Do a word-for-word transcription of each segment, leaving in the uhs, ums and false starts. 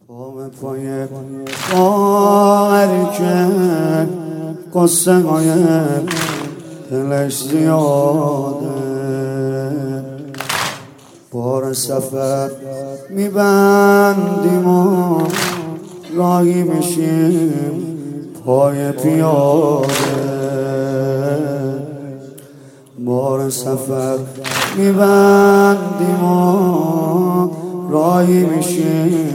پا پای خواهری که قصه های دلش زیاده، بار سفر میبندیم و راهی میشیم پای پیاده. بار سفر میبندیم و راهی میشیم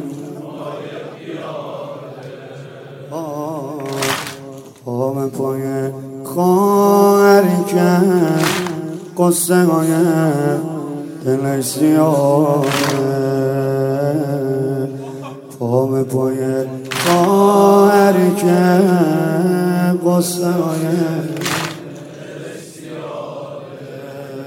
پا پای خواهری که قصه های دلش زیاده، پا پای خواهری که قصه های دلش زیاده،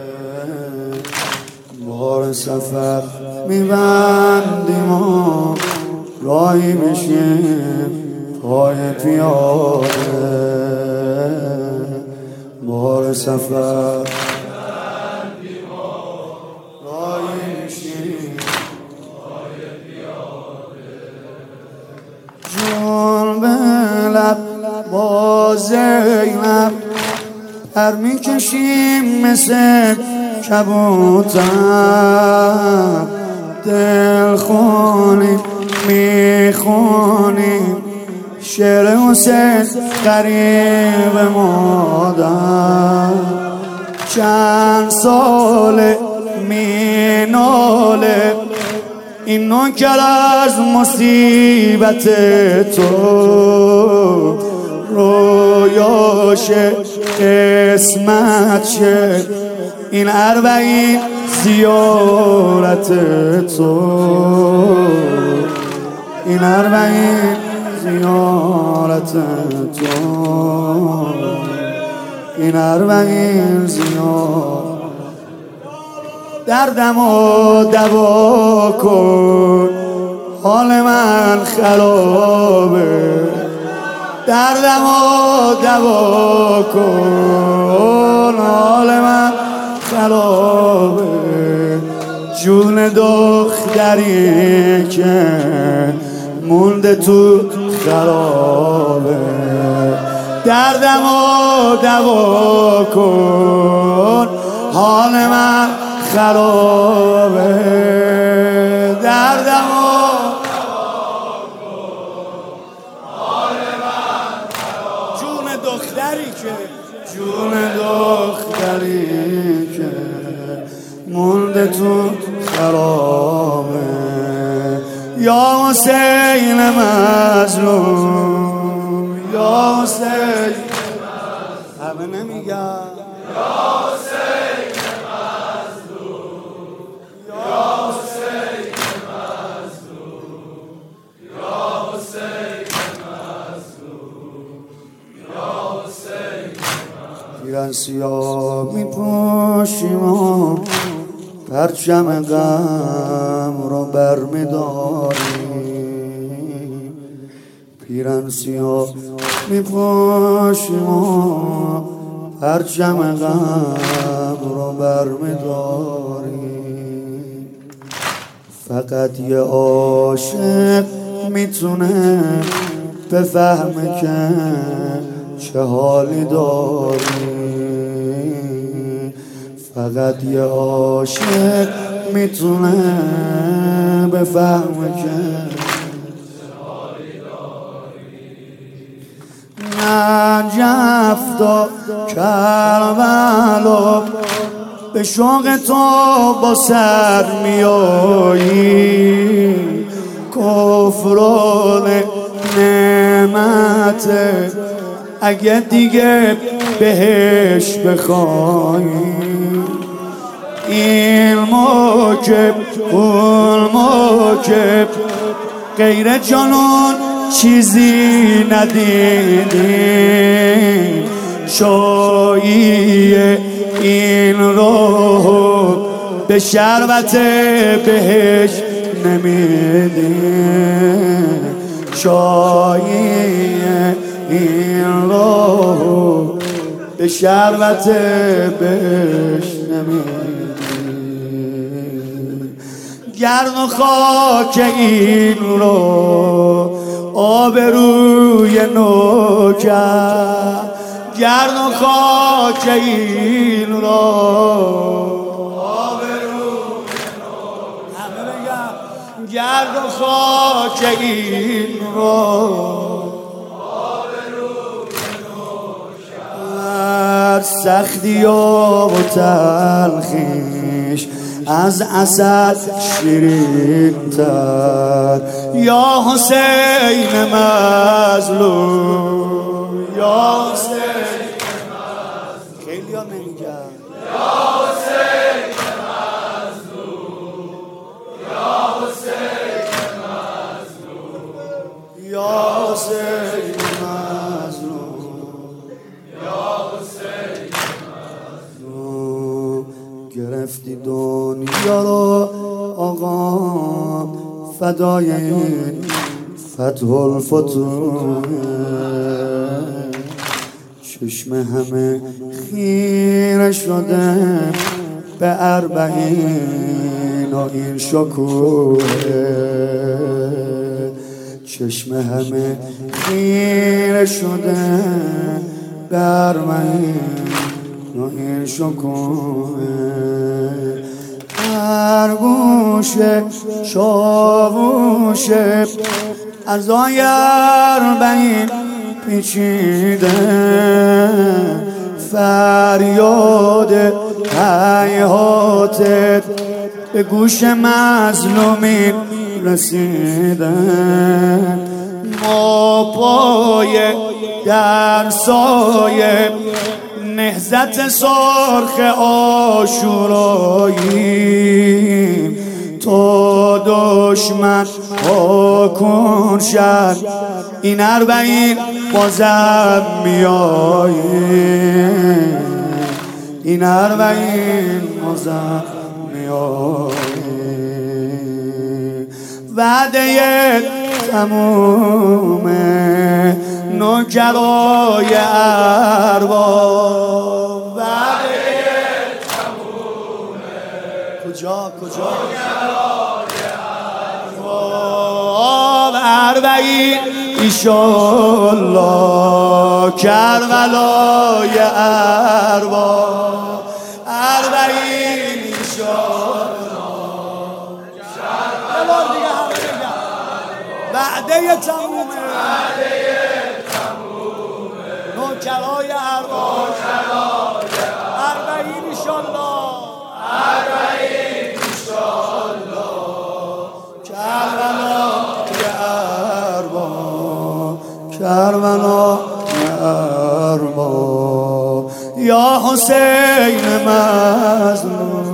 بار سفر میبندیم و راهی میشیم پای پیاده. بار سفر میبندیم و راهی میشیم پای پیاده. جون به لب با زینب پر میکشیم مثل کبوتر، دل خونیم میخونیم شعر حسین قریب مادر. چند ساله می ناله این نوکر از مصیبت تو، رویاشه قسمت شه این اربعین زیارت تو، این اربعین زیارت تو، این اربعین زیارت. دردم و دوا کن حال من خرابه، دردم و دوا کن حال من خرابه. جون دختری که مونده تو خرابه، دردم و دوا کن حال من خرابه، دردم و دوا کن حال من خرابه. جون دختری که جون دختری که مونده تو خرابه. یا حسین مظلوم، یا حسین همه نمیگم، یا حسین مظلوم، یا حسین مظلوم، یا حسین مظلوم، یا حسین مظلوم. پیرن سیاه میپوشیم و پرچم غم رو برمیداریم، پیرن سیاه میپوشیم و پرچم غم رو برمیداریم. فقط یه عاشق میتونه بفهمه که چه حالی داریم، فقط یه عاشق میتونه بفهمه که نجف تا کربلا به شوق تو با سر میایی، کفران نعمت اگه دیگه بهش بخوایی. این موکب اون موکب غیر جنون چیزی ندیدیم، شایی این رو به شربت بهش نمیدیم، شایی این رو به شربت بهش نمیدیم. گرد و خاک این رو آبروی نو کرد، گرد و خاک این رو آبروی نو، همه بگم گرد و خاک این رو آبروی نو کرد. سختی و تلخیش از عسل شیرین تر، یا حسین مظلوم، یا حسین مظلوم، خیلی ها نمیگن یا حسین مظلوم، یا حسین مظلوم، یا حسین مظلوم، یا حسین مظلوم. گرفتی دنیا رو آقا فدای این فتح الفتوح، چشم همه خیره شده به اربعین و این شکوه، چشم همه خیره شده به اربعین و این شکوه. هر گوشه شاووشه ارزای اربعین پیچیده، فریاد هیهاتت به گوش مظلومین رسیده. ما پای در سایه نهضت سرخ عاشوراییم، تو دشمن حکون شد این اربعین بازم میاییم، این اربعین بازم میاییم. وعده تمومه نوکرای ارباب، وعده تمومه کجا کجا نوکرای ارباب، اربعین ایشالله کربلای ارباب، اربعین ایشالله کربلای ارباب. وعده تمومه، وعده تمومه نوکرای ارباب، اربعین ایشالله، اربعین ایشالله کربلای ارباب، کربلای ارباب. یا حسین مظلوم